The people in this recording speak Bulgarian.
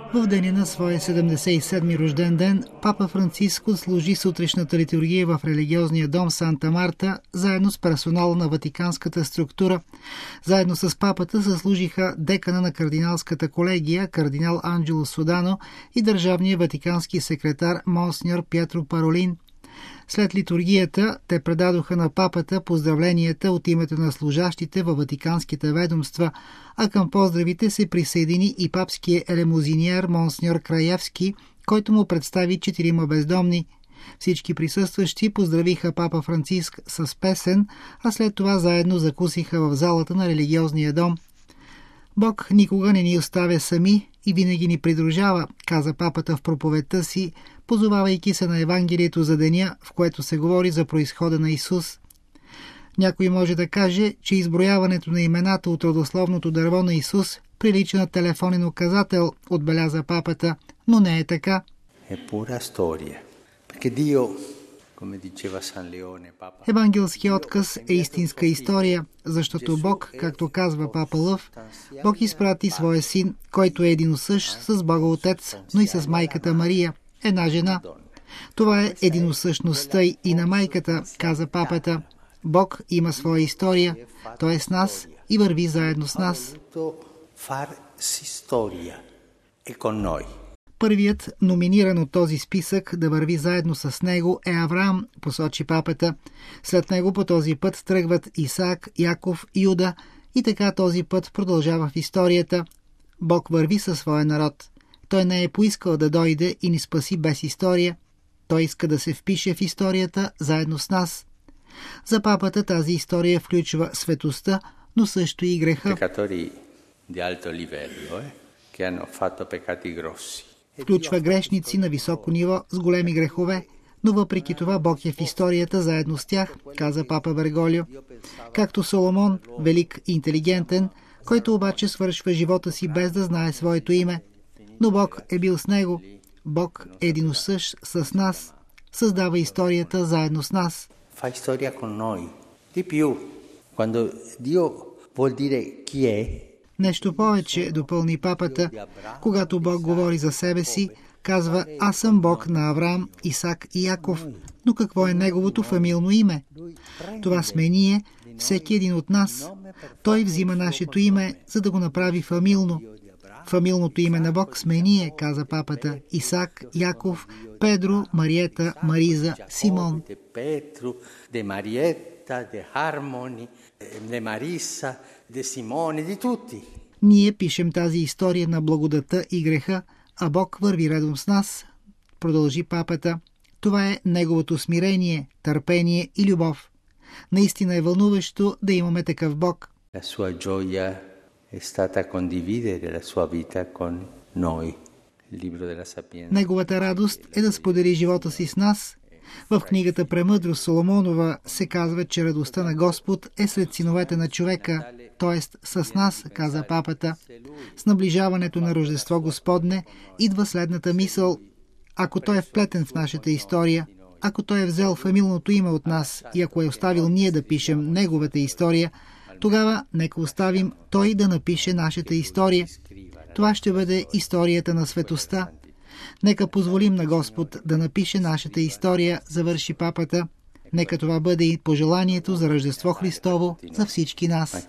В деня на своя 77-ми рожден ден, папа Франциско служи сутрешната литургия в религиозния дом Санта Марта, заедно с персонала на ватиканската структура. Заедно с папата съслужиха декана на кардиналската колегия, кардинал Анджело Содано, и държавния ватикански секретар монсеньор Пьетро Паролин. След литургията те предадоха на папата поздравленията от името на служащите във ватиканските ведомства, а към поздравите се присъедини и папския елемузиниер монсеньор Краевски, който му представи 4 бездомни. Всички присъстващи поздравиха папа Франциск с песен, а след това заедно закусиха в залата на религиозния дом. Бог никога не ни оставя сами и винаги ни придружава, каза папата в проповедта си, позовавайки се на Евангелието за деня, в което се говори за произхода на Исус. Някой може да каже, че изброяването на имената от родословното дърво на Исус прилича на телефонен указател, отбеляза папата, но не е така. Евангелският отказ е истинска история, защото Бог, както казва папа Лъв, Бог изпрати своя син, който е единосъщ с Бога Отец, но и с майката Мария, една жена. Това е единосъщността и на майката, каза папата. Бог има своя история, той е с нас и върви заедно с нас. Първият, номиниран от този списък да върви заедно с него, е Авраам, посочи папата. След него по този път тръгват Исаак, Яков, Юда и така този път продължава в историята. Бог върви със своя народ. Той не е поискал да дойде и ни спаси без история. Той иска да се впише в историята заедно с нас. За папата тази история включва светостта, но също и греха. Включва грешници на високо ниво с големи грехове, но въпреки това Бог е в историята заедно с тях, каза папа Берголио. Както Соломон, велик и интелигентен, който обаче свършва живота си без да знае своето име. Но Бог е бил с него. Бог е единосъщ с нас. Създава историята заедно с нас. Нещо повече, допълни папата, когато Бог говори за себе си, казва: аз съм Бог на Авраам, Исак и Яков. Но какво е неговото фамилно име? Това сме ние, всеки един от нас. Той взима нашето име, за да го направи фамилно. Фамилното име на Бог сме ние, каза папата: Исак, Яков, Педро, Мариета, Мариза, Симон. Ние пишем тази история на благодата и греха, а Бог върви редом с нас, продължи папата. Това е неговото смирение, търпение и любов. Наистина е вълнуващо да имаме такъв Бог. Неговата радост е да сподели живота си с нас. В книгата Премъдрост Соломонова се казва, че радостта на Господ е сред синовете на човека, т.е. с нас, каза папата. С наближаването на Рождество Господне идва следната мисъл: ако Той е вплетен в нашата история, ако Той е взел фамилното име от нас и ако е оставил ние да пишем Неговата история, тогава нека оставим Той да напише нашата история. Това ще бъде историята на светостта. Нека позволим на Господ да напише нашата история, завърши папата. Нека това бъде и пожеланието за Рождество Христово за всички нас.